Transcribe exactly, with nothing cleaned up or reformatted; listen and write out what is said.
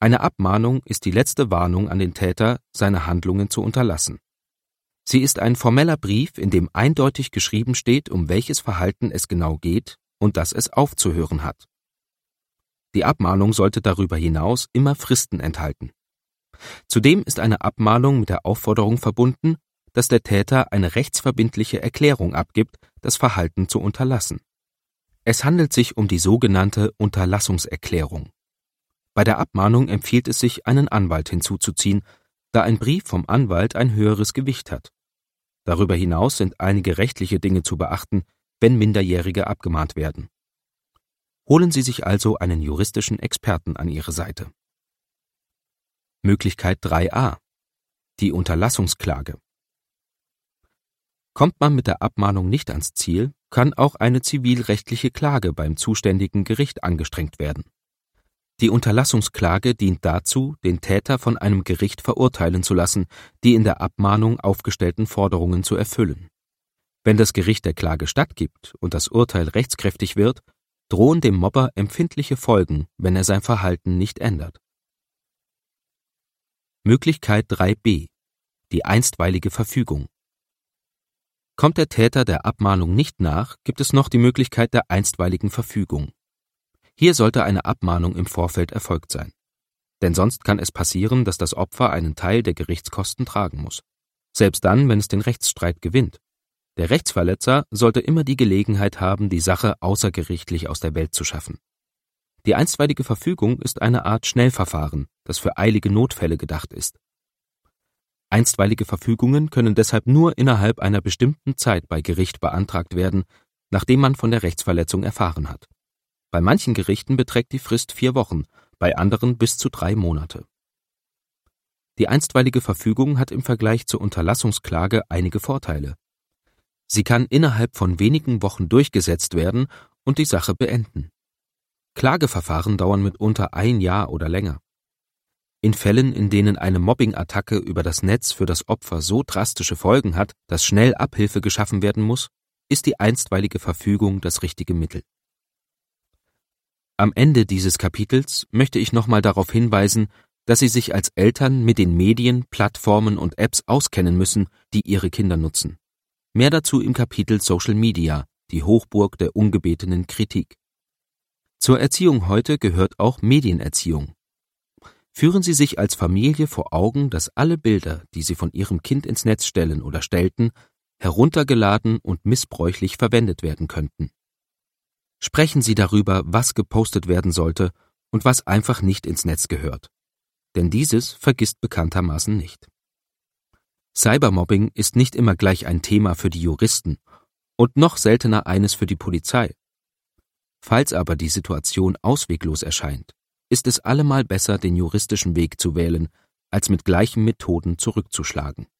Eine Abmahnung ist die letzte Warnung an den Täter, seine Handlungen zu unterlassen. Sie ist ein formeller Brief, in dem eindeutig geschrieben steht, um welches Verhalten es genau geht und dass es aufzuhören hat. Die Abmahnung sollte darüber hinaus immer Fristen enthalten. Zudem ist eine Abmahnung mit der Aufforderung verbunden, dass der Täter eine rechtsverbindliche Erklärung abgibt, das Verhalten zu unterlassen. Es handelt sich um die sogenannte Unterlassungserklärung. Bei der Abmahnung empfiehlt es sich, einen Anwalt hinzuzuziehen, da ein Brief vom Anwalt ein höheres Gewicht hat. Darüber hinaus sind einige rechtliche Dinge zu beachten, wenn Minderjährige abgemahnt werden. Holen Sie sich also einen juristischen Experten an Ihre Seite. Möglichkeit drei a. Die Unterlassungsklage. Kommt man mit der Abmahnung nicht ans Ziel, kann auch eine zivilrechtliche Klage beim zuständigen Gericht angestrengt werden. Die Unterlassungsklage dient dazu, den Täter von einem Gericht verurteilen zu lassen, die in der Abmahnung aufgestellten Forderungen zu erfüllen. Wenn das Gericht der Klage stattgibt und das Urteil rechtskräftig wird, drohen dem Mobber empfindliche Folgen, wenn er sein Verhalten nicht ändert. Möglichkeit drei b. Die einstweilige Verfügung. Kommt der Täter der Abmahnung nicht nach, gibt es noch die Möglichkeit der einstweiligen Verfügung. Hier sollte eine Abmahnung im Vorfeld erfolgt sein. Denn sonst kann es passieren, dass das Opfer einen Teil der Gerichtskosten tragen muss. Selbst dann, wenn es den Rechtsstreit gewinnt. Der Rechtsverletzer sollte immer die Gelegenheit haben, die Sache außergerichtlich aus der Welt zu schaffen. Die einstweilige Verfügung ist eine Art Schnellverfahren, das für eilige Notfälle gedacht ist. Einstweilige Verfügungen können deshalb nur innerhalb einer bestimmten Zeit bei Gericht beantragt werden, nachdem man von der Rechtsverletzung erfahren hat. Bei manchen Gerichten beträgt die Frist vier Wochen, bei anderen bis zu drei Monate. Die einstweilige Verfügung hat im Vergleich zur Unterlassungsklage einige Vorteile. Sie kann innerhalb von wenigen Wochen durchgesetzt werden und die Sache beenden. Klageverfahren dauern mitunter ein Jahr oder länger. In Fällen, in denen eine Mobbing-Attacke über das Netz für das Opfer so drastische Folgen hat, dass schnell Abhilfe geschaffen werden muss, ist die einstweilige Verfügung das richtige Mittel. Am Ende dieses Kapitels möchte ich nochmal darauf hinweisen, dass Sie sich als Eltern mit den Medien, Plattformen und Apps auskennen müssen, die Ihre Kinder nutzen. Mehr dazu im Kapitel Social Media, die Hochburg der ungebetenen Kritik. Zur Erziehung heute gehört auch Medienerziehung. Führen Sie sich als Familie vor Augen, dass alle Bilder, die Sie von Ihrem Kind ins Netz stellen oder stellten, heruntergeladen und missbräuchlich verwendet werden könnten. Sprechen Sie darüber, was gepostet werden sollte und was einfach nicht ins Netz gehört. Denn dieses vergisst bekanntermaßen nicht. Cybermobbing ist nicht immer gleich ein Thema für die Juristen und noch seltener eines für die Polizei. Falls aber die Situation ausweglos erscheint, ist es allemal besser, den juristischen Weg zu wählen, als mit gleichen Methoden zurückzuschlagen.